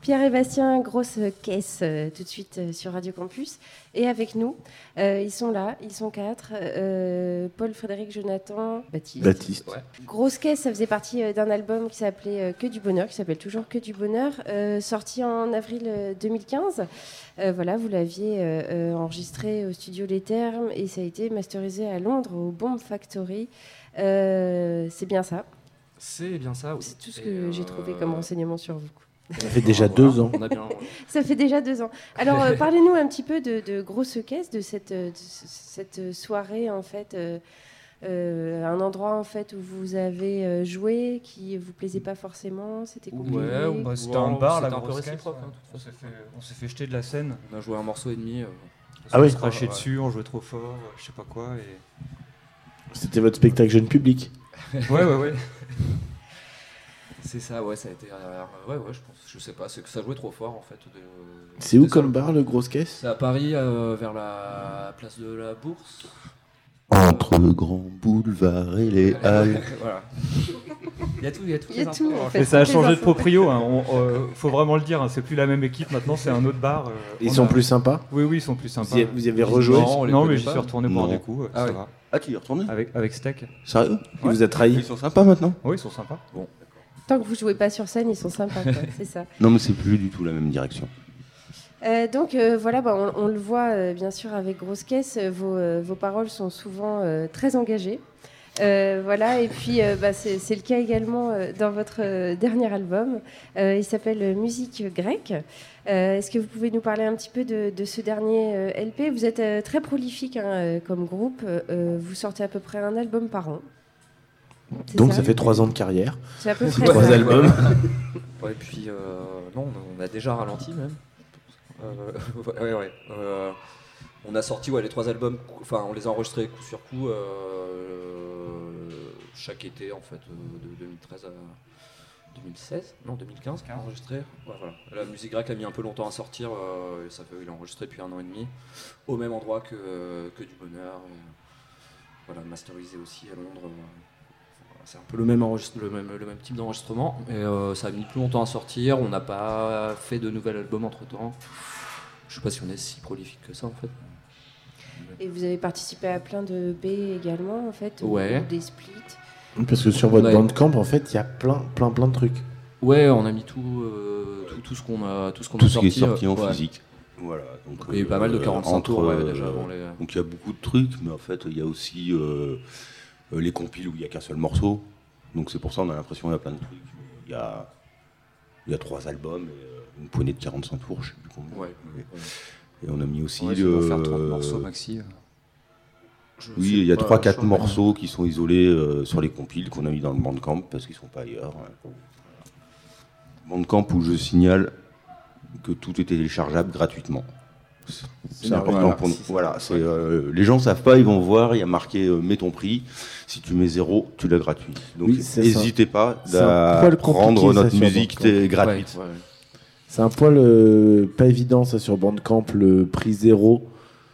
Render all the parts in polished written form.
Pierre et Bastien, grosse caisse tout de suite sur Radio Campus. Et avec nous, ils sont là, ils sont 4. Paul, Frédéric, Jonathan, Baptiste. Ouais. Grosse caisse, ça faisait partie d'un album qui s'appelait Que du bonheur, qui s'appelle toujours Que du bonheur, sorti en avril 2015. Voilà, vous l'aviez enregistré au studio Les Thermes et ça a été masterisé à Londres au Bomb Factory. C'est bien ça. C'est bien ça, oui. C'est tout ce que j'ai trouvé comme renseignement sur vous. Ça fait déjà 2 ans. On a bien... Ça fait déjà 2 ans. Alors, parlez-nous un petit peu de Grosse Caisse, de cette soirée, en fait, un endroit, en fait, où vous avez joué, qui vous plaisait pas forcément, c'était compliqué. Ouais, c'était un bar, la C'était un peu Grosse Caisse. réciproque, hein, de toute façon. On s'est fait jeter de la scène. On a joué un morceau et demi. Ah oui. On se crachait dessus, on jouait trop fort, je sais pas quoi. Et... C'était votre spectacle jeune public. Ouais. C'est ça, ouais, ça a été. Ouais, je pense, je sais pas, c'est que ça jouait trop fort en fait. C'est où comme bar, le Grosse Caisse? C'est à Paris, vers la place de la Bourse. Entre le grand boulevard et les halles. Voilà. Il y a tout. En fait. Mais ça a changé de proprio, hein. Faut vraiment le dire, hein. C'est plus la même équipe maintenant, c'est un autre bar. Ils sont plus sympas? Oui, ils sont plus sympas. Vous y avez rejoué? Non, mais j'y suis retourné boire des coups, ça ouais. va. Ah, tu y es retourné? Avec Steak. Sérieux? Il vous a trahi? Ils sont sympas maintenant? Oui, ils sont sympas. Bon. Tant que vous jouez pas sur scène, ils sont sympas, quoi. C'est ça. Non, mais c'est plus du tout la même direction. Donc voilà, on le voit bien sûr avec Grosse Caisse, vos paroles sont souvent très engagées. Voilà, et puis c'est le cas également dans votre dernier album. Il s'appelle Musique grecque. Est-ce que vous pouvez nous parler un petit peu de ce dernier LP? Vous êtes très prolifique comme groupe. Vous sortez à peu près un album par an. Donc ça fait 3 ans de carrière. C'est à peu près 3 ça. albums. Ouais, puis non, on a déjà ralenti même. Ouais. On a sorti les 3 albums, enfin on les a enregistrés coup sur coup chaque été en fait de 2013 à 2016, non 2015 enregistré. Ouais, voilà. La Musique grecque a mis un peu longtemps à sortir, et ça fait il a enregistré depuis 1 an et demi, au même endroit que du bonheur. Voilà, masterisé aussi à Londres. C'est un peu le même type d'enregistrement, et ça a mis plus longtemps à sortir. On n'a pas fait de nouvel album entre temps. Je sais pas si on est si prolifique que ça en fait. Et vous avez participé à plein de B également en fait, Ouais. ou des splits. Parce que sur votre Bandcamp, en fait, il y a plein de trucs. Ouais, on a mis tout ce qu'on a Tout ce qui est sorti sorti en ouais. physique. Voilà. Donc, Il y a eu pas mal de 45 tours déjà avant les. Donc il y a beaucoup de trucs, mais en fait il y a aussi les compiles où il n'y a qu'un seul morceau. Donc c'est pour ça on a l'impression qu'il y a plein de trucs. Il y a 3 albums et une poignée de 45 tours, je sais plus combien. Ouais. Et on a mis aussi Ouais, on va faire 30 morceaux maxi. Oui, il y a 3-4 morceaux qui sont isolés sur les compiles qu'on a mis dans le Bandcamp parce qu'ils sont pas ailleurs. Bandcamp où je signale que tout est téléchargeable gratuitement. C'est important pour nous. Voilà, les gens savent pas, ils vont voir, il y a marqué mets ton prix. Si tu mets 0, tu l'as gratuit. Donc n'hésitez pas à prendre notre musique gratuite. Ouais. C'est un poil pas évident ça sur Bandcamp, le prix 0.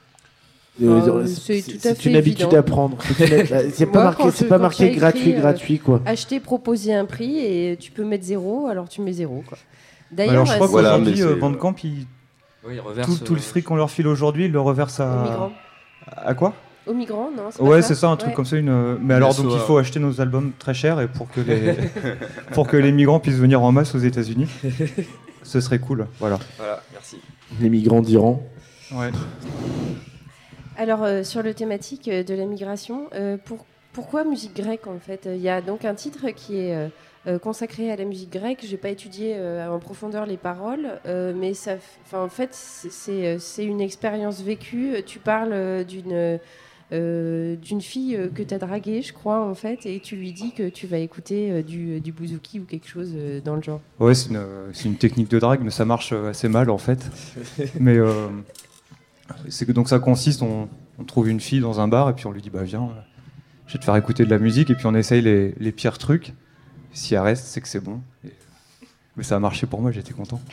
C'est une habitude à prendre. C'est pas marqué gratuit quoi. Acheter, proposer un prix et tu peux mettre 0, alors tu mets 0 quoi. D'ailleurs, Alors je crois qu'aujourd'hui mais Bandcamp, tout le fric qu'on leur file aujourd'hui, ils le reversent aux migrants. À quoi? Aux migrants, non? C'est ça, un truc comme ça. Mais alors donc il faut acheter nos albums très chers et pour que les migrants puissent venir en masse aux États-Unis. Ce serait cool, voilà. Voilà, merci. Les migrants d'Iran. Ouais. Alors, sur le thématique de la migration, pourquoi musique grecque en fait? Il y a donc un titre qui est consacré à la musique grecque. Je n'ai pas étudié en profondeur les paroles, mais en fait, c'est une expérience vécue. Tu parles d'une fille que tu as draguée, je crois, en fait, et tu lui dis que tu vas écouter du bouzouki ou quelque chose dans le genre. Ouais, c'est une technique de drague, mais ça marche assez mal, en fait. Mais c'est que donc ça consiste, on trouve une fille dans un bar, et puis on lui dit, bah viens, je vais te faire écouter de la musique, et puis on essaye les pires trucs. Si elle reste, c'est que c'est bon. Mais ça a marché pour moi, j'étais content.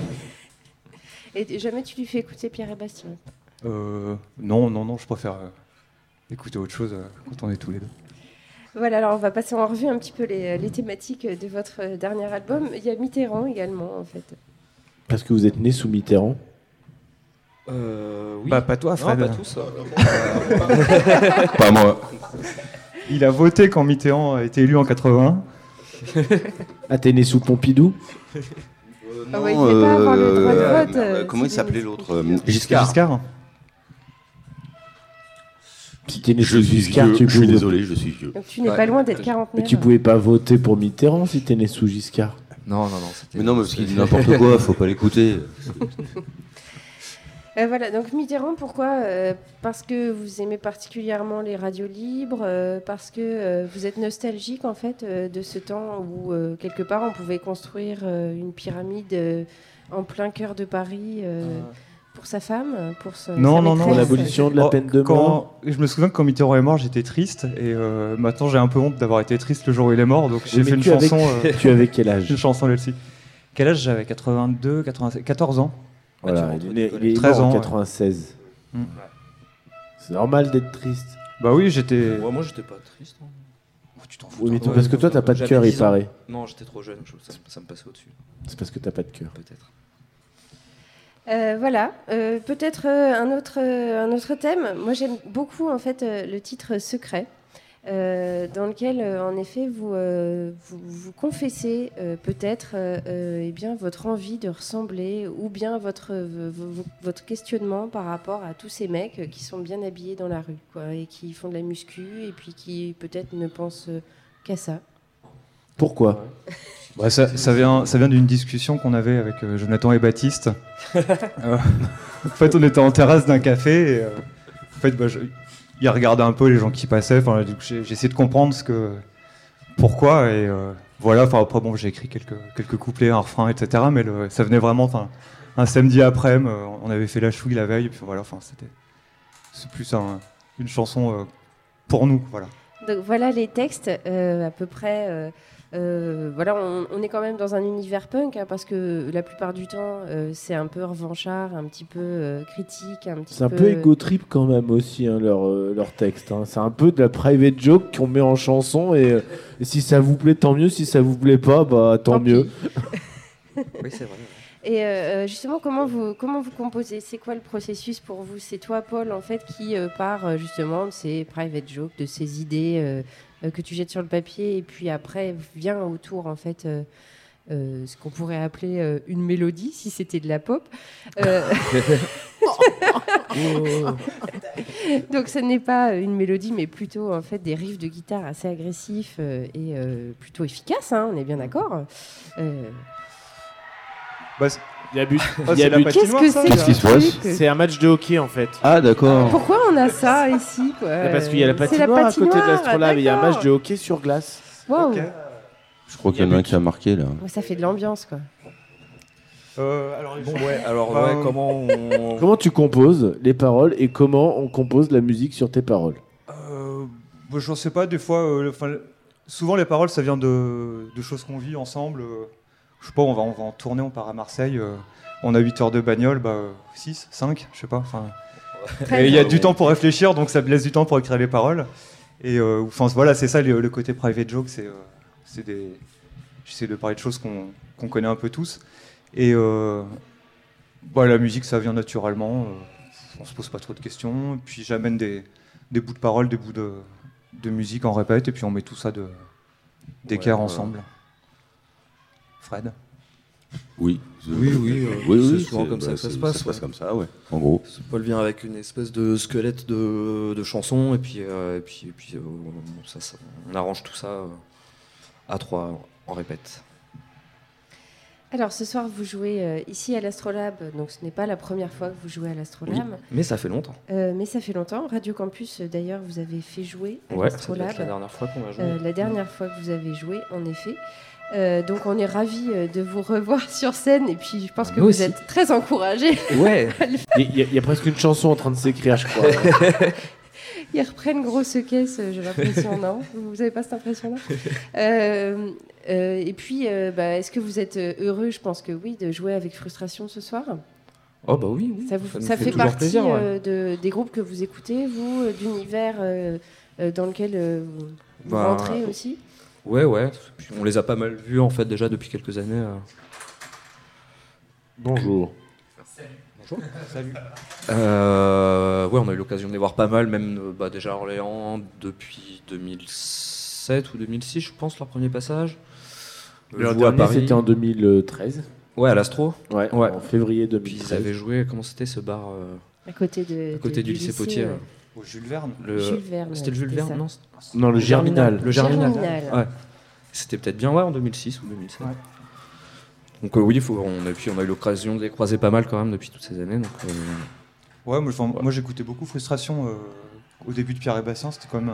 Et jamais tu lui fais écouter Pierre et Bastien? Non, je préfère écouter autre chose quand on est tous les deux. Voilà, alors on va passer en revue un petit peu les thématiques de votre dernier album. Il y a Mitterrand également, en fait. Parce que vous êtes né sous Mitterrand. Oui. Pas toi, Fred. Non, pas tous. Pas moi. Il a voté quand Mitterrand a été élu en 81. Ah, t'es né sous Pompidou? Ah ouais, il ne pas avoir le droit de vote. Comment il s'appelait l'autre Giscard. Si t'es né Je sous suis Giscard, vieux, je suis désolé, je suis vieux. Donc tu n'es pas loin d'être Mais quarantenaire. tu pouvais pas voter pour Mitterrand si t'es né sous Giscard. Non, c'était. Mais non, mais parce qu'il dit n'importe quoi, faut pas l'écouter. Voilà, donc Mitterrand, pourquoi parce que vous aimez particulièrement les radios libres, parce que vous êtes nostalgique en fait de ce temps où quelque part on pouvait construire une pyramide en plein cœur de Paris pour sa femme, pour sa Non, maîtresse. Pour l'abolition de la peine de mort. Je me souviens que quand Mitterrand est mort, j'étais triste. Et maintenant, j'ai un peu honte d'avoir été triste le jour où il est mort. Donc j'ai Mais fait une tu avais- chanson. Tu avais quel âge? Une chanson là-dessus. Quel âge j'avais? 82, 87, 14 ans. Voilà, il est 13 mort en ans, 96. Mm. C'est normal d'être triste. Bah oui, j'étais. Ouais, moi, j'étais pas triste. Hein. Oh, tu t'en fous. Oui, mais Ouais, parce que toi, t'as pas de j'avais cœur, il 10 ans. paraît. Non, j'étais trop jeune, ça me passait au-dessus, C'est parce que t'as pas de cœur. peut-être. Voilà, peut-être un autre thème. Moi, j'aime beaucoup en fait le titre Secret, dans lequel, en effet, vous confessez peut-être eh bien votre envie de ressembler, ou bien votre questionnement par rapport à tous ces mecs qui sont bien habillés dans la rue, quoi, et qui font de la muscu, et puis qui peut-être ne pensent qu'à ça. Pourquoi? Bah, ça vient d'une discussion qu'on avait avec Jonathan et Baptiste. En fait, on était en terrasse d'un café. Et, en fait, il regardait un peu les gens qui passaient. Enfin, j'ai essayé de comprendre pourquoi. Et voilà. Enfin, après, bon, j'ai écrit quelques couplets, un refrain, etc. Mais ça venait vraiment un samedi après-midi. On avait fait la chouille la veille. Et puis voilà. Enfin, c'est plus une chanson pour nous. Voilà. Donc voilà les textes à peu près. Voilà, on est quand même dans un univers punk, hein, parce que la plupart du temps, c'est un peu revanchard, un petit peu critique, C'est un peu ego trip quand même aussi, hein, leur texte. Hein. C'est un peu de la private joke qu'on met en chanson et si ça vous plaît, tant mieux. Si ça vous plaît pas, bah tant mieux. Oui, c'est vrai. Et justement, comment vous composez? C'est quoi le processus pour vous? C'est toi, Paul, en fait, qui part justement de ces private jokes, de ces idées que tu jettes sur le papier, et puis après vient autour, en fait, ce qu'on pourrait appeler une mélodie, si c'était de la pop. Donc, ce n'est pas une mélodie, mais plutôt en fait des riffs de guitare assez agressifs et plutôt efficaces. Hein, on est bien d'accord. Il y a but. Qu'est-ce que c'est Qu'est-ce qui se passe? C'est un match de hockey en fait. Ah, d'accord. Pourquoi on a ça ici, quoi? Parce qu'il y a la C'est patinoire à côté de l'Astrolabe et il y a un d'accord. match de hockey sur glace. Waouh. Je crois qu'il y en a un qui a marqué là. Ouais, ça fait de l'ambiance, quoi. Comment tu composes les paroles et comment on compose la musique sur tes paroles? Je ne sais pas, des fois, souvent les paroles, ça vient de choses qu'on vit ensemble. Je sais pas, on va en tournée, on part à Marseille, on a 8 heures de bagnole, 6, 5, je sais pas. Et il y a du temps pour réfléchir, donc ça me laisse du temps pour écrire les paroles. Et voilà, c'est ça le côté private joke, j'essaie de parler de choses qu'on connaît un peu tous. Et la musique, ça vient naturellement, on se pose pas trop de questions. Et puis j'amène des bouts de paroles, des bouts de musique en répète, et puis on met tout ça d'équerre ensemble. Fred? Oui. C'est souvent comme ça que ça se passe. Ça se passe comme ça, ouais. En gros. Paul vient avec une espèce de squelette de chansons et puis on arrange tout ça à trois en répète. Alors, ce soir, vous jouez ici à l'Astrolabe, donc ce n'est pas la première fois que vous jouez à l'Astrolabe. Oui, mais ça fait longtemps. Mais ça fait longtemps. Radio Campus, d'ailleurs, vous avez fait jouer à Ouais, c'est l'Astrolabe. la dernière fois qu'on a joué. La dernière fois que vous avez joué, en effet. Donc, on est ravis de vous revoir sur scène, et puis je pense que Nous vous aussi. êtes très encouragés. Ouais. Il y a presque une chanson en train de s'écrire, je crois. Ils reprennent grosse caisse, j'ai l'impression, non? Vous n'avez pas cette impression-là? Et puis, est-ce que vous êtes heureux? Je pense que oui, de jouer avec Frustration ce soir. Oh bah oui. Ça fait toujours partie plaisir, ouais. des groupes que vous écoutez, vous, d'univers dans lequel vous Bah, rentrez aussi? Ouais. Puis on les a pas mal vus en fait déjà depuis quelques années. Bonjour. Bonjour. Salut. Ouais, on a eu l'occasion de les voir pas mal, même déjà à Orléans depuis 2007 ou 2006, je pense, leur premier passage. Leur Vous à dernier, Paris. c'était en 2013. Ouais, à l'Astro. Ouais, Ouais. en février Puis ils 2013. avaient joué, comment c'était ce bar À côté, à côté du lycée Potier. Au Jules Verne. Jules Verne. C'était le Jules c'était Verne, ça. non Non, le Germinal. Le Germinal. Germinal. Ouais. C'était peut-être bien en 2006 ou 2007. Ouais. Donc oui, on a eu l'occasion de les croiser pas mal quand même depuis toutes ces années. Donc, Ouais, moi j'écoutais beaucoup Frustration au début de Pierre et Bastien. C'était quand même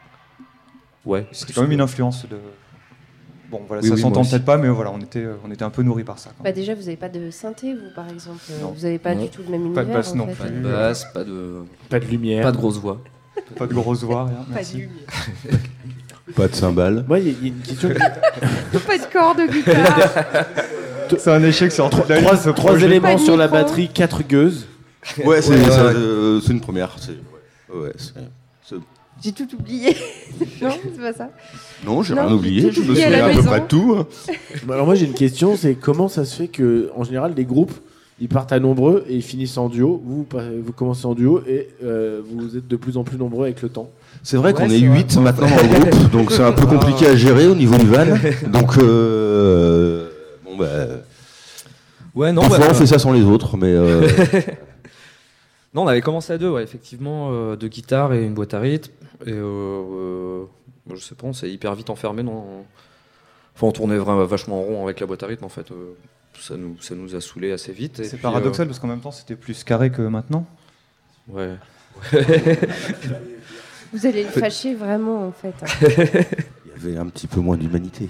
une influence de. Bon, voilà, Oui, ça oui, s'entend moi peut-être pas, mais voilà, on était un peu nourris par ça. Quand Bah même. déjà, vous n'avez pas de synthé, vous, par exemple. Non. Vous n'avez pas Non. du tout le même Pas univers. de basse en non fait. pas de plus. basse, pas de Pas de grosse voix. Pas de grosses voix, rien. Pas de Merci. lumière. Pas de cymbales. Moi, il y a une question. Pas de cordes de guitare. C'est un échec sur toute la liste, ce Trois projet. éléments Pas de sur la micro. batterie, 4 gueuses. Ouais, c'est Ouais, c'est une première. J'ai tout oublié. Non, c'est pas ça. Non, j'ai Non, rien oublié. j'ai Je me oublié à souviens la à peu maison. près de tout. Hein. Alors moi, j'ai une question, c'est comment ça se fait que, en général, les groupes, ils partent à nombreux et ils finissent en duo. Vous commencez en duo et vous êtes de plus en plus nombreux avec le temps. C'est vrai qu'on Ouais, est c'est 8 maintenant dans le groupe, donc c'est un peu compliqué à gérer au niveau du van. Donc, bon, bah, Ouais, non, parfois on fait ça sans les autres, mais Non, on avait commencé à deux, ouais, effectivement, deux guitares et une boîte à rythme. Et je sais pas, on s'est hyper vite enfermé dans. Enfin, on tournait vraiment vachement en rond avec la boîte à rythme, en fait. Ça nous a saoulés assez vite. Et C'est puis, paradoxal parce qu'en même temps c'était plus carré que maintenant. Ouais. Vous allez le fâcher vraiment, en fait. il y avait un petit peu moins d'humanité.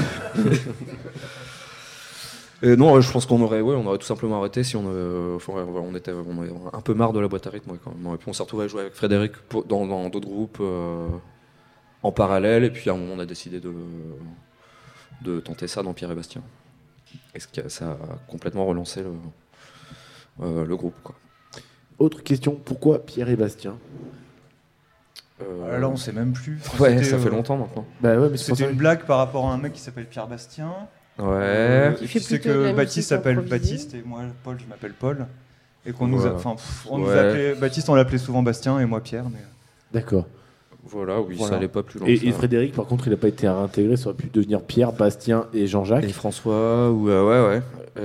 Non, je pense qu'on aurait tout simplement arrêté si on était un peu marre de la boîte à rythme, ouais, quand même. Et puis on s'est retrouvé à jouer avec Frédéric dans d'autres groupes en parallèle. Et puis à un moment, on a décidé de tenter ça dans Pierre et Bastien. Et ça a complètement relancé le groupe, quoi. Autre question, pourquoi Pierre et Bastien? Là on sait même plus. Ouais, C'était, ça fait longtemps maintenant. Bah ouais, mais c'est pour C'était ça une blague par rapport à un mec qui s'appelle Pierre Bastien. Ouais. Qui Et fait puis c'est plutôt de la que Baptiste musique s'appelle improvisée. Baptiste et moi Paul, je m'appelle Paul. Et qu'on nous, Voilà. on nous Ouais. appelait Baptiste, on l'appelait souvent Bastien et moi Pierre. Mais D'accord. Voilà, oui, Voilà. ça allait pas plus loin. Et que ça. Frédéric, par contre, il n'a pas été réintégré, ça aurait pu devenir Pierre, Bastien et Jean-Jacques. Et François, ou ouais.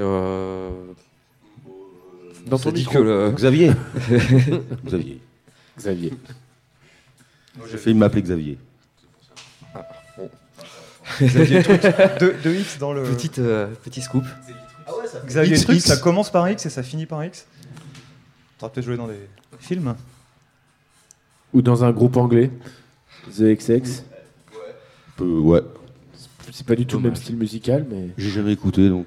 Dans on ton s'est dit micro. que le- Xavier. Xavier. Xavier. J'ai failli m'appeler Xavier. Xavier Truc, 2X dans le. petit scoop. Xavier XX. Truc, ça commence par X et ça finit par X. T'aurais peut-être joué dans des films. Ou dans un groupe anglais, The XX. Ouais. C'est pas du tout le Dommage. même style musical, mais. J'ai jamais écouté, donc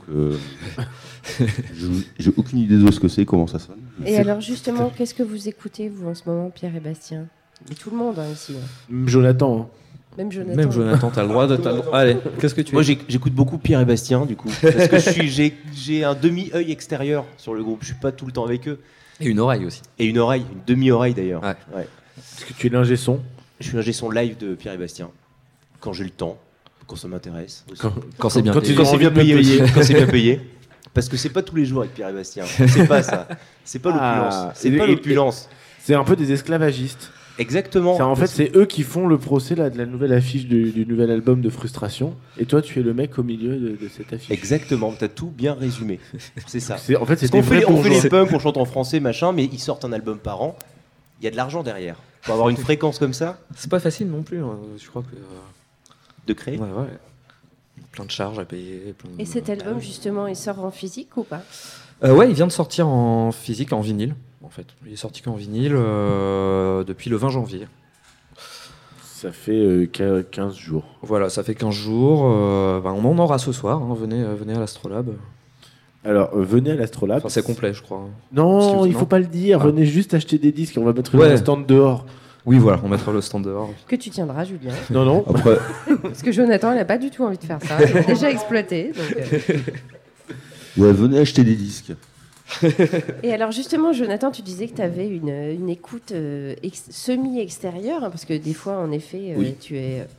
j'ai aucune idée de ce que c'est, comment ça sonne. Et alors, justement, qu'est-ce que vous écoutez, vous, en ce moment, Pierre et Bastien? Et tout le monde, hein, ici. Hein. Jonathan. Hein. Même Jonathan. Même Jonathan, t'as le droit de. Allez, qu'est-ce que tu Moi es j'écoute beaucoup Pierre et Bastien du coup parce que j'ai un demi-œil extérieur sur le groupe, je suis pas tout le temps avec eux Et une oreille aussi. et une oreille, une demi-oreille d'ailleurs. Ouais. Est-ce que tu es l'ingé son? Je suis un son live de Pierre et Bastien quand j'ai le temps, quand ça m'intéresse. aussi. Quand c'est bien quand payé. ils Quand ont c'est envie bien de me payé, payer. aussi, quand c'est bien payé. Parce que c'est pas tous les jours avec Pierre et Bastien. C'est pas ça. C'est pas l'opulence. Ah, C'est et- pas et- l'opulence. C'est un peu des esclavagistes. Exactement. En fait, c'est eux qui font le procès là, de la nouvelle affiche du nouvel album de Frustration. Et toi, tu es le mec au milieu de cette affiche. Exactement. T'as tout bien résumé. C'est ça. En fait, c'est Parce qu'on des vrais on fait bourgeois. les punks, on chante en français, machin, mais ils sortent un album par an. Il y a de l'argent derrière. Pour avoir une fréquence comme ça, C'est pas facile non plus, hein. Je crois que. de créer. Ouais. Plein de charges à payer. Et cet album, justement, il sort en physique ou pas? Ouais, il vient de sortir en physique, en vinyle, en fait. Il est sorti qu'en vinyle depuis le 20 janvier. Ça fait 15 jours. Voilà, ça fait 15 jours. On en aura ce soir. Hein. Venez à l'Astrolabe. Alors, venez à l'Astrolabe. Enfin, c'est complet, je crois. Non, Parce que- il non. faut pas le dire. Ah. Venez juste acheter des disques. On va mettre Ouais. le stand dehors. Oui, voilà, on mettra le stand dehors. Que tu tiendras, Julien. Non. Après, Parce que Jonathan, il n'a pas du tout envie de faire ça. Il est déjà exploité. Donc, ouais, venez acheter des disques. Et alors, justement, Jonathan, tu disais que tu avais une écoute semi-extérieure, hein, parce que des fois, en effet, Oui. tu es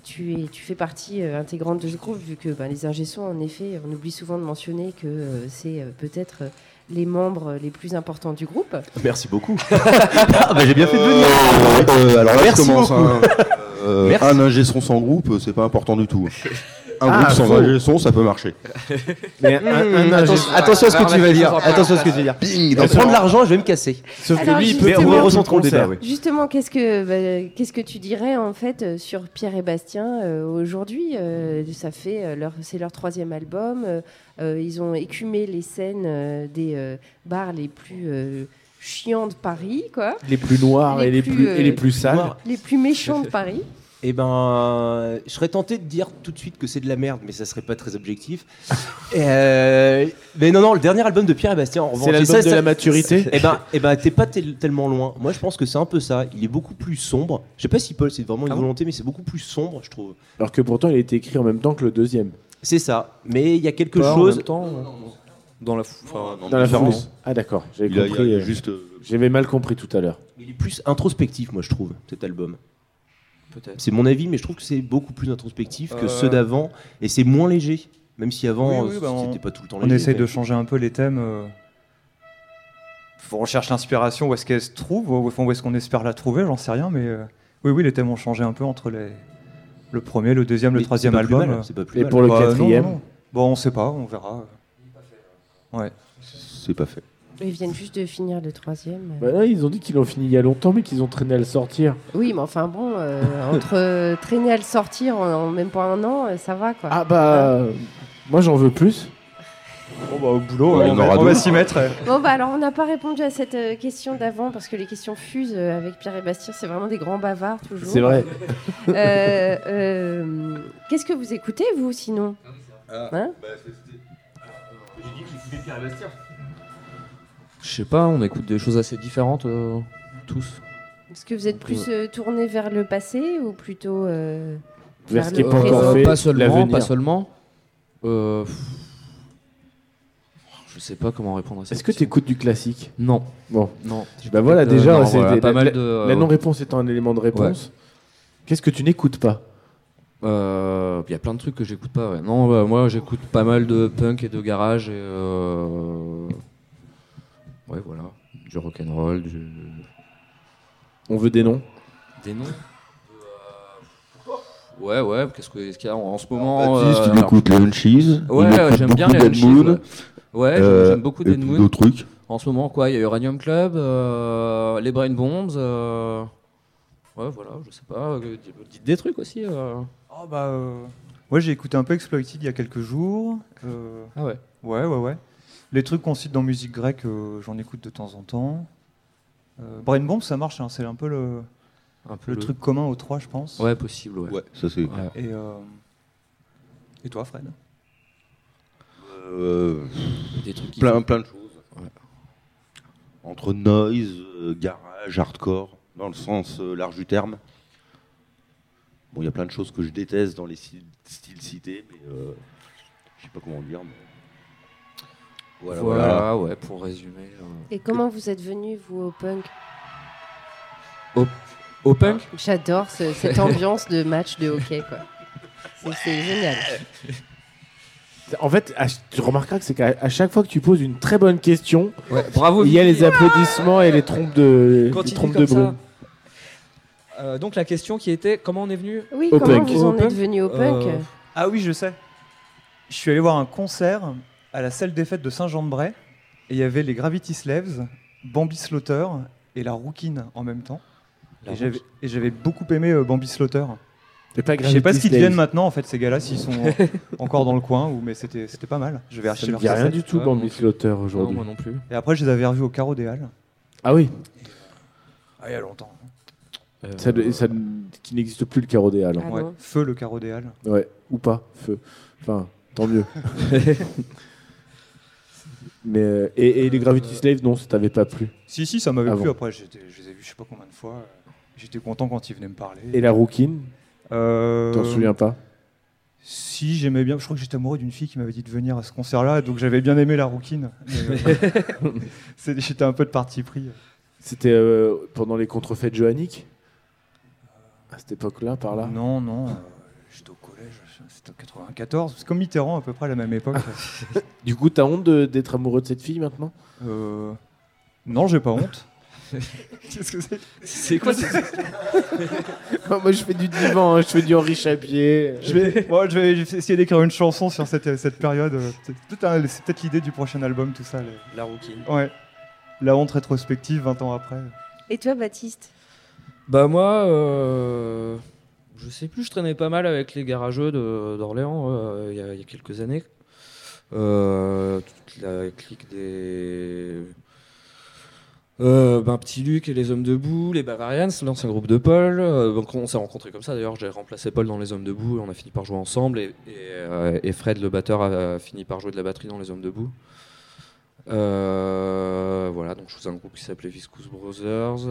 tu fais partie intégrante de ce groupe, vu que les ingé sons, en effet, on oublie souvent de mentionner que c'est peut-être les membres les plus importants du groupe. Merci beaucoup. J'ai bien fait de venir. Alors là, Merci je commence. Merci. Un ingé son sans groupe, c'est pas important du tout. Un Ah, groupe sans faux. ingé son, ça peut marcher. Mais Attention à ce que tu vas dire. Attention à ce que tu vas dire. Bing, Je vais prendre l'argent, je vais me casser. Sauf que Alors, lui, il justement- peut Mais courir recentrons tout le débat. concert. Oui. Justement, qu'est-ce que tu dirais en fait sur Pierre et Bastien aujourd'hui c'est leur 3e album. Ils ont écumé les scènes des bars les plus chiants de Paris, quoi, Les plus noirs Les et les plus, plus, et les plus sales. Noirs. les plus méchants de Paris. Eh ben, je serais tenté de dire tout de suite que c'est de la merde, mais ça serait pas très objectif. Mais non, le dernier album de Pierre et Bastien, en revanche, C'est et l'album ça, de ça- la maturité. Eh ben, t'es pas tellement loin. Moi, je pense que c'est un peu ça. Il est beaucoup plus sombre. Je sais pas si Paul, c'est vraiment une volonté, mais c'est beaucoup plus sombre, je trouve. Alors que pourtant, il a été écrit en même temps que le deuxième. C'est ça. Mais il y a quelque Pas en chose. même temps, dans la Dans la différence. foulée. Ah d'accord, j'avais Il y a compris. juste. J'avais mal compris tout à l'heure. Il est plus introspectif, moi, je trouve, cet album. Peut-être. C'est mon avis, mais je trouve que c'est beaucoup plus introspectif que ceux d'avant. Et c'est moins léger. Même si avant, Oui, bah, c'était pas tout le temps On léger. essaye mais- de changer un peu les thèmes. On recherche l'inspiration, où est-ce qu'elle se trouve, où est-ce qu'on espère la trouver, j'en sais rien, mais oui, les thèmes ont changé un peu entre le premier, le deuxième, Mais le troisième c'est pas plus album. mal, c'est pas plus Et mal. pour le Bah, quatrième, non. Bon, on sait pas, on verra. Ouais. C'est pas fait. Ils viennent juste de finir le 3e. bah non, ils ont dit qu'ils l'ont fini il y a longtemps, mais qu'ils ont traîné à le sortir. Oui, mais enfin bon, entre traîner à le sortir en même pas un an, ça va, quoi. Ah bah, moi j'en veux plus. Bon, bah, au boulot, Ouais, il y en aura on va d'autres. s'y mettre. Bon, bah alors on n'a pas répondu à cette question d'avant parce que les questions fusent avec Pierre et Bastien, c'est vraiment des grands bavards toujours. C'est vrai. Qu'est-ce que vous écoutez, vous, sinon Hein Je sais pas, on écoute des choses assez différentes tous. Est-ce que vous êtes plus tourné vers le passé ou plutôt Vers ce qui est le pas encore présent fait, Pas seulement, l'avenir. pas seulement. Je sais pas comment répondre à ça. Est-ce que tu écoutes du classique? Non, Bon, non. bah voilà, déjà, non, c'est voilà, pas mal la de. non-réponse étant un élément de réponse. Qu'est-ce que tu n'écoutes pas? Il y a plein de trucs que j'écoute pas. Ouais. Non, bah, moi j'écoute pas mal de punk et de garage et ouais voilà, du rock'n'roll, On veut des noms. des noms. Ouais, qu'est-ce qu'il y a en ce moment Baptiste, il alors- écoute les Hunchies. Ouais, il écoute j'aime bien beaucoup les Dead Hunchies, Moon, Ouais, j'aime beaucoup et Dead puis Moon. d'autres trucs. En ce moment, quoi, il y a Uranium Club, les Brain Bombs. Ouais, voilà, je sais pas. Dites des trucs aussi. Oh, bah, moi, j'ai écouté un peu Exploited il y a quelques jours. Ah ouais. Ouais. Les trucs qu'on cite dans musique grecque, j'en écoute de temps en temps. Brain Bomb, ça marche, hein, c'est un peu Un peu le truc commun aux trois, je pense. Ouais, possible, ouais. Ouais, ça c'est. Ouais. Et toi, Fred? Des trucs qui Plein font- de choses. Ouais. Entre noise, garage, hardcore, dans le sens large du terme. Bon, il y a plein de choses que je déteste dans les styles cités, mais je sais pas comment dire. Mais... Voilà. Voilà, ouais, pour résumer. Et comment vous êtes venu, vous, au punk Au punk J'adore cette ambiance de match de hockey, quoi. C'est génial. En fait, tu remarqueras que c'est qu'à chaque fois que tu poses une très bonne question, Ouais, bravo. il y a les applaudissements et les trompes de, Continue trompes comme de brume. ça. Donc la question qui était comment on est venu Oui, Au comment punk. vous Au en punk êtes venu au punk Ah oui, je sais. Je suis allé voir un concert à la salle des fêtes de Saint-Jean-de-Bray et il y avait les Gravity Slaves, Bambi Slaughter et la Rouquine en même temps. Et j'avais beaucoup aimé Bambi Slaughter. C'est pas Je sais pas Gravity ce qu'ils Slaves. deviennent maintenant en fait ces gars-là, s'ils sont encore dans le coin mais c'était pas mal. Je vais Ça acheter me leur dit rien cassette. du tout, Ouais, Bambi moi non Slaughter Non, aujourd'hui. moi non plus. Et après je les avais revus au Carreau des Halles. Ah oui, Il y a longtemps. qui n'existe plus le carreau des Halles. Ah Ouais. non. Feu le Carreau des Halles. Ouais, ou pas, feu. Enfin, tant mieux. Mais et les Gravity Slaves, non, ça t'avait pas plu. Si, ça m'avait Ah plu. bon. Après, je les ai vus je sais pas combien de fois. J'étais content quand ils venaient me parler. Et la rouquine, Euh, t'en souviens pas? Si, j'aimais bien. Je crois que j'étais amoureux d'une fille qui m'avait dit de venir à ce concert-là, donc j'avais bien aimé la rouquine. Mais, j'étais un peu de parti pris. C'était pendant les contrefaites johanniques? À cette époque-là, par là? Non. J'étais au collège, c'était en 94. C'est comme Mitterrand, à peu près à la même époque. Du coup, t'as honte d'être amoureux de cette fille maintenant? Non, j'ai pas honte. Qu'est-ce que c'est? C'est quoi Moi, je fais du divan, je fais du Henri Chapier. Je vais essayer d'écrire une chanson sur cette période. C'est peut-être l'idée du prochain album, tout ça. La rouquine. Ouais. La honte rétrospective, 20 ans après. Et toi, Baptiste? Bah moi, je sais plus, je traînais pas mal avec les garageux d'Orléans il y a quelques années. Toute la clique des... Petit Luc et les Hommes Debout, les Bavarians, l'ancien groupe de Paul. Donc on s'est rencontrés comme ça. D'ailleurs, j'ai remplacé Paul dans les Hommes Debout et on a fini par jouer ensemble. Et Fred, le batteur, a fini par jouer de la batterie dans les Hommes Debout. Voilà, donc je faisais un groupe qui s'appelait Viscous Brothers.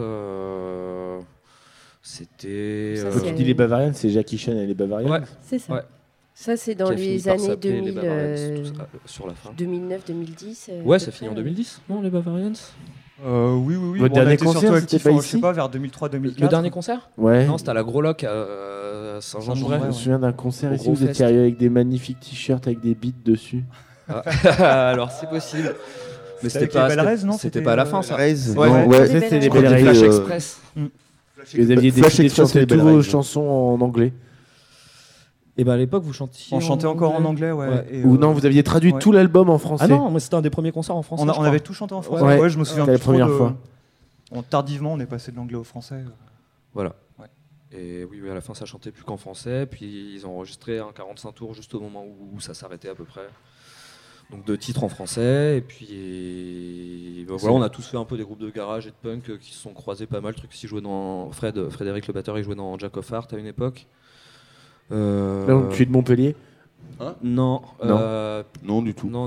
C'était. Quand tu dis les Bavarians, c'est Jackie Chan et les Bavarians. Ouais. C'est ça. Ouais. Ça, c'est dans Qui a fini les par années s'appeler les 2000, Bavarians, tout ça, sur la fin. 2009-2010. Ouais, ça finit en 2010, non, les Bavarians? Oui. Votre on a dernier été concert, surtout c'était actifs, pas je ici sais pas, vers 2003-2004. Le dernier concert? Ouais. Non, c'était à la Gros Loc à Saint-Jean-de-Bray. Je me souviens d'un concert Au ici Gros où vous Fest. étiez arrivé avec des magnifiques t-shirts avec des beats dessus. Alors c'est possible. Mais C'était avec les Balrez, non? C'était pas à la fin, ça. Ouais, Ouais. ouais. Ça, c'était les Je Belles C'était Rêves. Flash Express. Vous aviez Flash décidé de Express, chanter les toutes Belles vos Rêves. chansons en anglais. Et à l'époque, vous chantiez. On chantait encore en anglais, ouais. Ouais. Et, Ou non, vous aviez traduit ouais. tout l'album en français. Ah non, moi c'était un des premiers concerts en français. on je crois. avait tout chanté en français. Ouais. Ouais, je me souviens C'était la plus trop première de- fois. Tardivement, on est passé de l'anglais au français. Voilà. Ouais. Et oui, à la fin, ça chantait plus qu'en français. Puis ils ont enregistré un 45 tours juste au moment où ça s'arrêtait à peu près. Donc 2 titres en français. Et puis voilà, on a tous fait un peu des groupes de garage et de punk qui se sont croisés pas mal. Truc qui jouait dans Frédéric le batteur, il jouait dans Jack of Hearts à une époque. Là, donc, tu es de Montpellier. Non. Non, du tout. Non.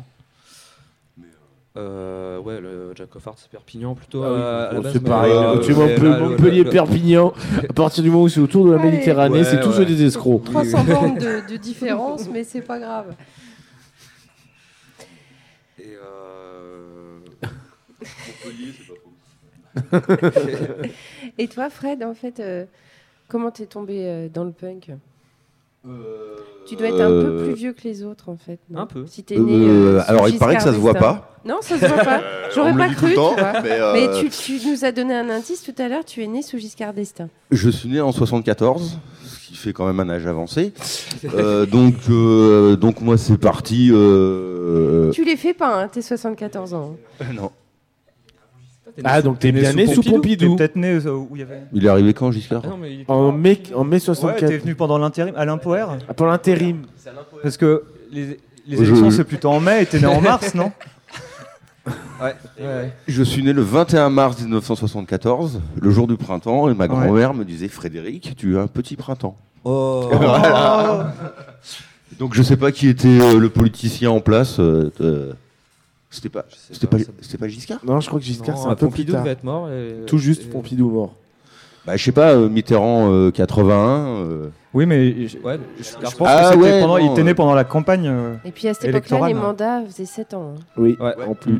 Ouais, le Jack of Hearts, c'est Perpignan plutôt. Ah oui, à la bon, base, c'est mais, pareil. Tu es Montpellier, Perpignan. À partir du moment où c'est autour de la Ouais. Méditerranée, Ouais, c'est tous ouais. des escrocs. 300 bornes de différence, mais c'est pas grave. Et Et toi, Fred, en fait, comment t'es tombé dans le punk? Tu dois être un peu plus vieux que les autres, en fait. non? Un peu. Si t'es né, sous Alors, il paraît que ça se voit Giscard pas. d'Estaing. Non, ça se voit pas. J'aurais On me pas le dit cru, tout le temps, tu vois. mais, Mais tu nous as donné un indice tout à l'heure, tu es né sous Giscard d'Estaing. Je suis né en 74, ce qui fait quand même un âge avancé. Donc moi, c'est parti. Tu les fais pas, hein, tes 74 ans. Non. Ah, donc t'es bien né sous T'es Pompidou. peut-être né où il y avait. Il est arrivé quand, Giscard? Ah non, mais il- En mai Ouais, 64. t'es venu pendant l'intérim, Alain Poher. Ah, pour l'intérim. Parce que les Je- élections, c'est plutôt en mai, et t'es né en mars, non? Ouais. Je suis né le 21 mars 1974, le jour du printemps, et ma grand-mère me disait: Frédéric, tu as un petit printemps. Oh. Voilà. Donc je sais pas qui était le politicien en place. C'était pas, sais c'était pas, pas, ça- c'était pas Giscard? Non, je crois que Giscard, Non, c'est un peu plus Pompidou tard. devait être mort. Et- Tout juste et- Pompidou mort. Bah, je sais pas, Mitterrand 81. Oui, mais Ouais, je Giscard, pense Ah que c'était ouais, pendant, non, il était né pendant la campagne. Et puis à cette époque-là, Électoral, les hein. mandats faisaient 7 ans. hein. Oui, Ouais. en plus.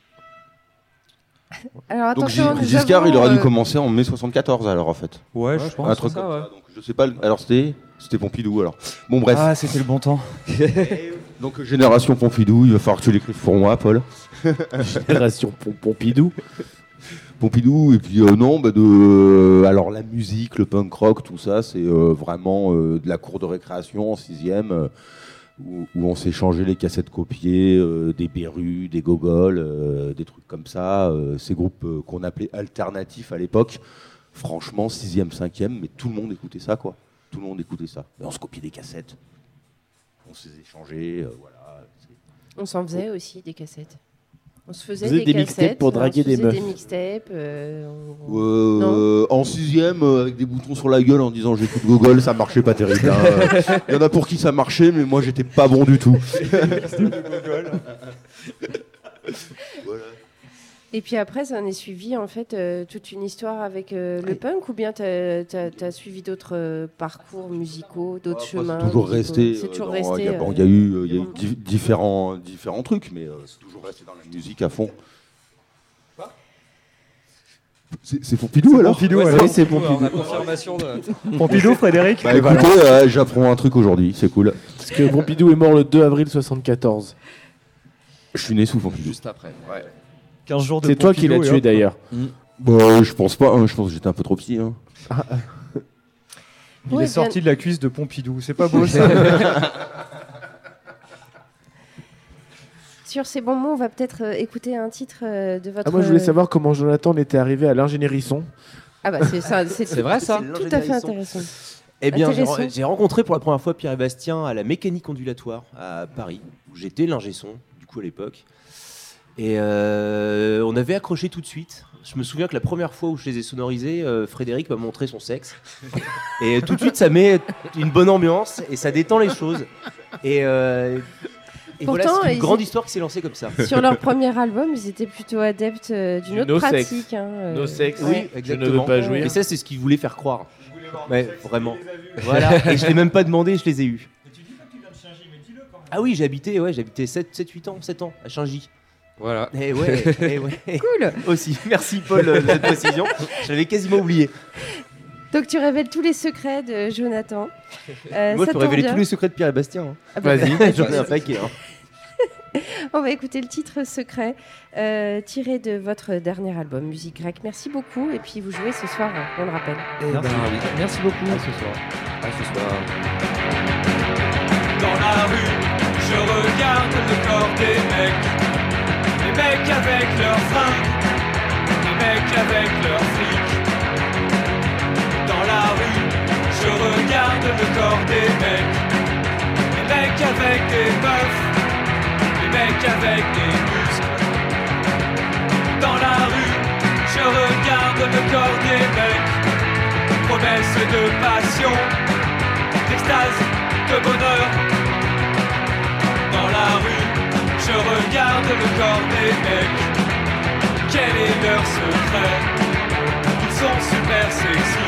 Alors Donc attention, nous Giscard, avons, il aurait dû commencer en mai 74 alors en fait. Ouais, je je pense. Un c'est truc ça, comme ouais. ça. Donc je sais pas. Alors c'était Pompidou alors. Bon bref. Ah, c'était le bon temps. Donc génération Pompidou, il va falloir que tu l'écrives pour moi, Paul. Génération Pompidou. Pompidou et puis non, alors la musique, le punk rock, tout ça, c'est vraiment de la cour de récréation en 6e. Où on s'échangeait les cassettes copiées, des Berus, des Gogol, des trucs comme ça, ces groupes qu'on appelait alternatifs à l'époque. Franchement, 6e, 5e, mais tout le monde écoutait ça, quoi. Tout le monde écoutait ça. Et on se copiait des cassettes. On s'est échangés, voilà. On s'en faisait aussi des cassettes. On se faisait Vous faisiez des des mixtapes cassettes, pour draguer on se des faisait meufs. des mixtapes. Non. En 6e, avec des boutons sur la gueule en disant j'écoute Gogol, ça marchait pas terrible. Hein. Il y en a pour qui ça marchait, mais moi j'étais pas bon du tout. Voilà. Et puis après, ça en est suivi en fait toute une histoire avec le punk, ou bien t'as suivi d'autres parcours musicaux, d'autres chemins. C'est toujours musicaux resté. C'est toujours dans- resté. Il y a eu différents trucs, mais c'est toujours resté dans la musique à fond. C'est Pompidou alors Pompidou, Ouais, ouais. Oui, c'est Pompidou. On a confirmation de. Pompidou, Frédéric. Bah écoutez, j'apprends un truc aujourd'hui, c'est cool. Parce que Pompidou est mort le 2 avril 74. Je suis né sous Pompidou. Juste après. Ouais. 15 jours de C'est toi qui l'as Pompidou, et tué hop. d'ailleurs. Bah, je pense pas, hein, je pense que j'étais un peu trop petit. Hein. Il Ouais, est sorti de la cuisse de Pompidou. C'est pas beau ça. Sur ces bons mots, on va peut-être écouter un titre de votre. Moi, je voulais savoir comment Jonathan était arrivé à l'ingénierie son. Ah bah c'est vrai, ça tout à fait intéressant. Eh bien, Intéressant. j'ai rencontré pour la première fois Pierre et Bastien à la mécanique ondulatoire à Paris, où j'étais l'ingé son, du coup, à l'époque. Et on avait accroché tout de suite. Je me souviens que la première fois où je les ai sonorisés, Frédéric m'a montré son sexe. Et tout de suite, ça met une bonne ambiance et ça détend les choses. Et voilà, Pourtant, c'est une ils- grande histoire qui s'est lancée comme ça. Sur leur premier album, ils étaient plutôt adeptes d'une autre no sex. pratique. Hein, No sex. Oui, Je ne exactement. veux pas jouir. Et ça, c'est ce qu'ils voulaient faire croire. Ouais, vraiment. Voilà. Et je l'ai même pas demandé, je les ai eus. Ah oui, j'ai habité 7 ans à Changy. Voilà. Eh ouais. Cool. Aussi. Merci Paul de cette précision. Je l'avais quasiment oublié. Donc tu révèles tous les secrets de Jonathan. Moi, je ça peux révéler tombe tous bien. les secrets de Pierre et Bastien. Hein. Ah bah, J'en ai un paquet. Hein. On va écouter le titre secret tiré de votre dernier album, Musique Grecque. Merci beaucoup. Et puis vous jouez ce soir, on le rappelle. Merci beaucoup. À ce soir. À ce soir. Dans la rue, je regarde le corps des mecs. Les mecs avec leurs fringues, les mecs avec leurs flics. Dans la rue, je regarde le corps des mecs. Les mecs avec des meufs, les mecs avec des muscles. Dans la rue, je regarde le corps des mecs. Promesse de passion, d'extase, de bonheur. Dans la rue, je regarde le corps des mecs. Quel est leur secret? Ils sont super sexy.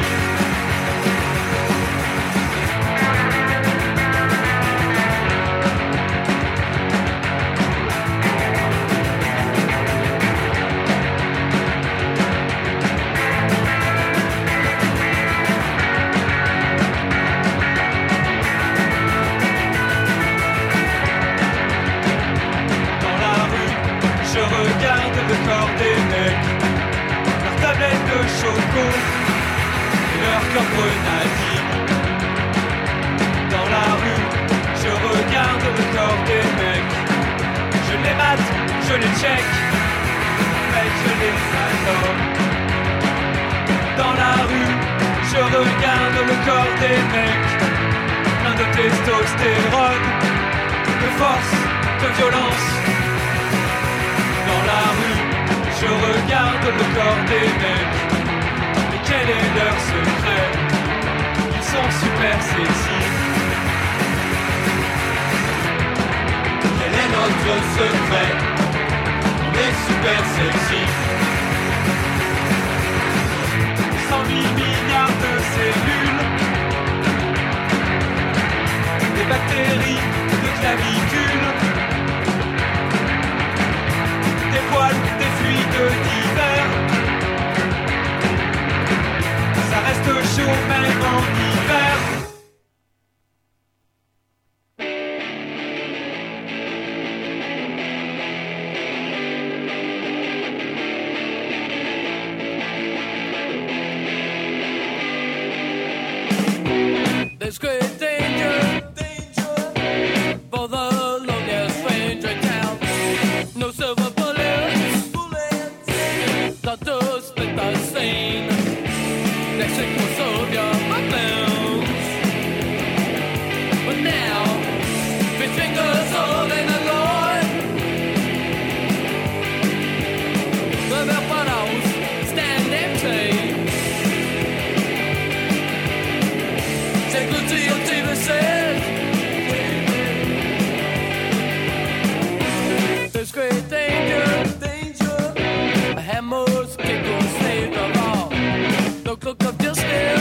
Dans la rue, je regarde le corps des mecs. Leurs tablettes de choco et leur cœur grenadine. Dans la rue, je regarde le corps des mecs. Je les mate, je les check, mais je les adore. Dans la rue, je regarde le corps des mecs. Plein de testostérone, de force, de violence. Dans la rue, je regarde le corps des mecs. Mais quel est leur secret? Ils sont super sexy. Quel est notre secret? On est super sexy. 100 000 milliards de cellules, des bactéries, de clavicules, des poils, des fluides divers. Ça reste chaud même en hiver. There's great danger for the loneliest stranger in town. No silver bullets, not to split the scene. Next week will solve your problems. But now, his fingers holding a line. The bottles stand empty. Take good to your TV set. There's great danger. A hammer's kick will save the law. Look of justice.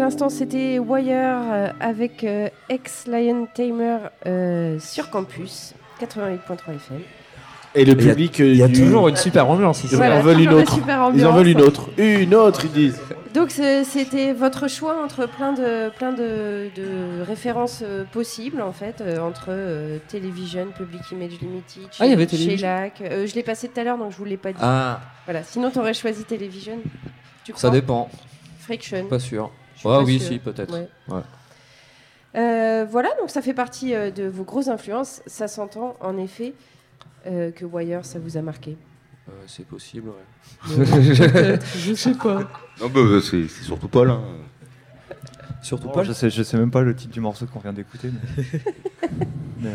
l'instant, c'était Wire avec Ex-Lion Tamer sur Campus 88.3 FM. Et le public, Il y a toujours une super ambiance ici. Ils Voilà, en veulent une toujours la autre. super Ils en ambiance. veulent une autre. Une autre, ils disent. Donc c'était votre choix entre plein de références possibles en fait, entre Television, Public Image Limited, Ah, il y avait Television. Shellac. Je l'ai passé tout à l'heure donc je vous l'ai pas dit. Ah, Voilà. Sinon t'aurais choisi Television. Tu crois ça dépend. Friction. Pas sûr. Je suis Ah pas oui, sûre. si, peut-être. Ouais. Ouais. Voilà, donc ça fait partie de vos grosses influences. Ça s'entend en effet que Wire ça vous a marqué. C'est possible, ouais. Je sais pas. Non, bah, c'est surtout Paul. Hein. Surtout Oh, pas. je sais même pas le titre du morceau qu'on vient d'écouter. Mais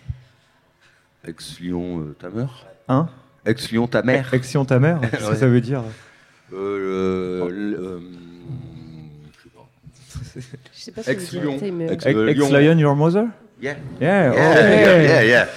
Ex-Lion, ta mère. Hein Ex-Lion, ta mère. Action ta mère, qu'est-ce que Ouais. ça veut dire? Je sais pas. Je sais pas ce que vous Ex-Lion. dites, mais... Ex-Lion Your Mother? Yeah. Yeah, Yeah, okay. yeah, yeah.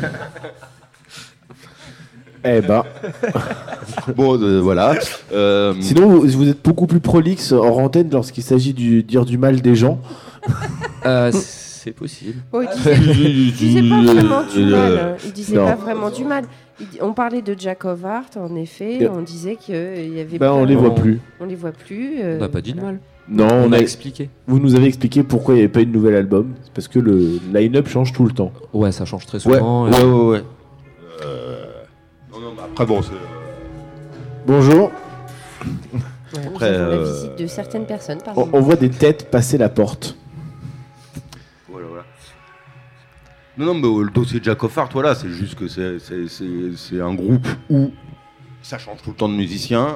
Eh ben. Bon, voilà. Sinon, vous êtes beaucoup plus prolixe hors antenne lorsqu'il s'agit de dire du mal des gens. C'est possible. Bon, il disait pas vraiment du mal. Il disait Non. pas vraiment du mal. On parlait de Jack of Art, en effet. Et- On disait qu'il y avait. Ben, on plein les de- voit plus. On les voit plus. On n'a pas dit de mal. Non, On on a a expliqué. Vous nous avez expliqué pourquoi il n'y avait pas eu de nouvel album. C'est parce que le line-up change tout le temps. Ouais, ça change très Ouais, souvent. ouais. Non, mais après, bon, c'est. Bonjour. Ouais, nous Après, avons la visite de certaines personnes, par On exemple. voit des têtes passer la porte. Voilà. Non, mais le dossier de Jack of Art, voilà, c'est juste que c'est un groupe où ça change tout le temps de musiciens.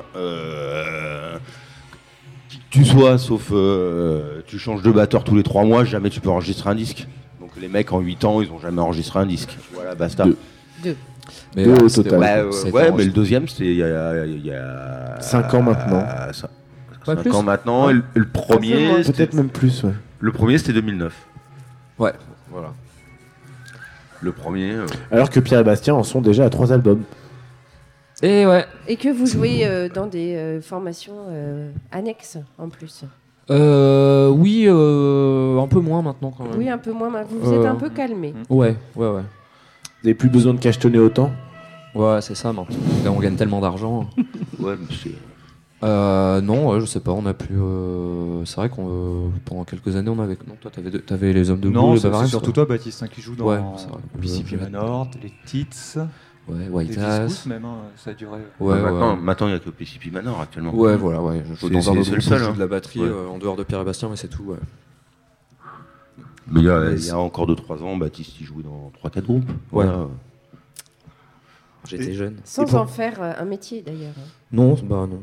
Qui que tu sois, sauf tu changes de batteur tous les 3 mois, jamais tu peux enregistrer un disque. Donc les mecs en 8 ans, ils ont jamais enregistré un disque. Voilà, basta. Deux. Mais Deux au c'était- total. Ouais, mais le deuxième, c'était il y a 5 ans maintenant. 5 plus. ans maintenant. Et le premier, moins. Peut-être même plus, ouais. le premier, c'était 2009. Ouais, voilà. Le premier. Alors que Pierre et Bastien en sont déjà à 3 albums. Et ouais. Et que vous jouez dans des formations annexes, en plus. Oui, un peu moins maintenant quand même. Oui, un peu moins. Vous vous êtes un peu calmé. Ouais. Vous n'avez plus besoin de cachetonner autant. Ouais, c'est ça maintenant. Là, on gagne tellement d'argent. Ouais, mais c'est. Non, ouais, je sais pas, on a plus. C'est vrai qu'on pendant quelques années on avait. Non, toi t'avais les hommes de Non, Boule, les c'est Bavarins, surtout toi, Baptiste, hein, qui joue dans Ouais, c'est vrai. PCP Manor, les Tits, Ouais, les White Viscous Ass. même, hein, ça a duré. Ouais, Maintenant, il n'y a que PCP Manor actuellement. Ouais, voilà, ouais. Je joue C'est- dans un c'est autre le groupe, seul, je joue hein. de la batterie Ouais. en dehors de Pierre et Bastien, mais c'est tout, ouais. Mais il y a encore 2-3 ans, Baptiste il jouait dans 3-4 groupes. Ouais. Voilà. J'étais jeune. Sans en faire un métier, d'ailleurs. Non, bah non.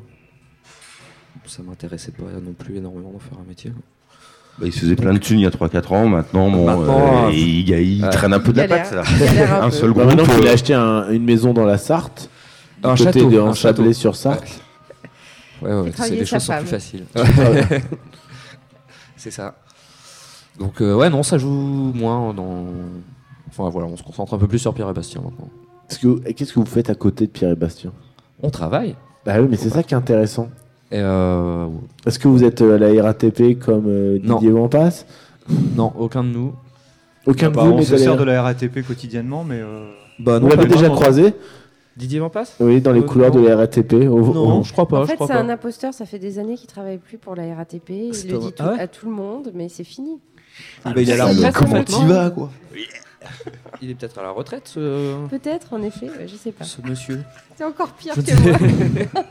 Ça m'intéressait pas non plus énormément d'en faire un métier. Bah, il se faisait plein de thunes il y a 3-4 ans. Maintenant, bon, Maintenant, il traîne un peu de la galère. patte. Il galère un Un peu. seul Bah, groupe. maintenant qu'il a acheté une maison dans la Sarthe, du Un côté château, de un Ensablé-sur-Sarthe. Ouais, Fait c'est travailler les sa choses sont plus femme. faciles. C'est ça. Donc ouais, non, ça joue moins dans. Enfin voilà, on se concentre un peu plus sur Pierre et Bastien maintenant. Qu'est-ce que vous faites à côté de Pierre et Bastien? On travaille. Bah oui, mais c'est ça qui est intéressant. Et Est-ce que vous êtes à la RATP comme Non. Didier Vampas? non, aucun de nous. Aucun de Bah, vous on n'est se à la sert RATP. de la RATP quotidiennement, mais Bah Vous l'avez déjà croisé? Didier Vampas Oui, dans les couloirs non. de la RATP. Non, je crois pas. En je fait, crois c'est pas. un imposteur. Ça fait des années qu'il travaille plus pour la RATP. Il C'est le vrai. dit Ah ouais à tout le monde, mais c'est fini. Bah, il a la C'est retraite, pas Comment complètement. t'y vas, quoi? Il est peut-être à la retraite, ce Peut-être, en effet, je sais pas. monsieur. C'est encore pire Je que moi.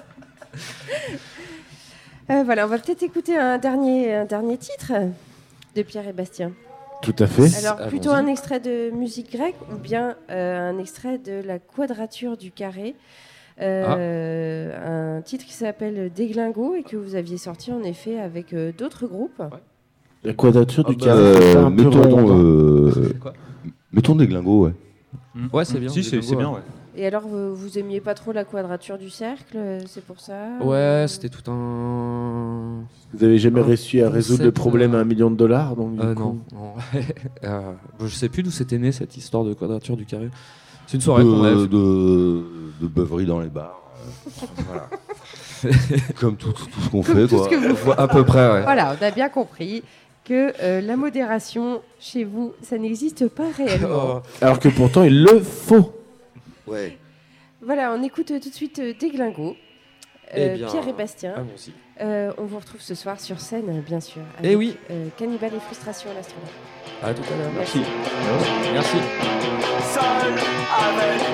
Voilà, on va peut-être écouter un dernier titre de Pierre et Bastien. Tout à fait. Alors, Allons-y. plutôt un extrait de musique grecque ou bien un extrait de la Quadrature du Carré. Un titre qui s'appelle Déglingo et que vous aviez sorti en effet avec d'autres groupes. La quadrature du carré. c'est un peu redondant. Mettons des glingos, ouais. Ouais, c'est bien. Si, c'est bien, ouais. Et alors, vous aimiez pas trop la Quadrature du Cercle, c'est pour ça Ouais, c'était tout un. Vous avez jamais réussi à résoudre le concept, problème à $1 million, donc du Non, coup. non. Je sais plus d'où c'était né cette histoire de Quadrature du Carré. C'est une soirée qu'on avait. De beuverie dans les bars. Voilà. Comme tout ce qu'on fait, tout quoi. ce que vous faites. À peu près, ouais. Voilà, on a bien compris que la modération, chez vous, ça n'existe pas réellement. Alors que pourtant, il le faut. Ouais. Voilà, on écoute tout de suite Déglingo, Eh bien, Pierre et Bastien. Allons-y. On vous retrouve ce soir sur scène, bien sûr. Eh avec, oui. Cannibale et Frustration à l'Astronome. À tout à l'heure. Merci. Merci. Seul avec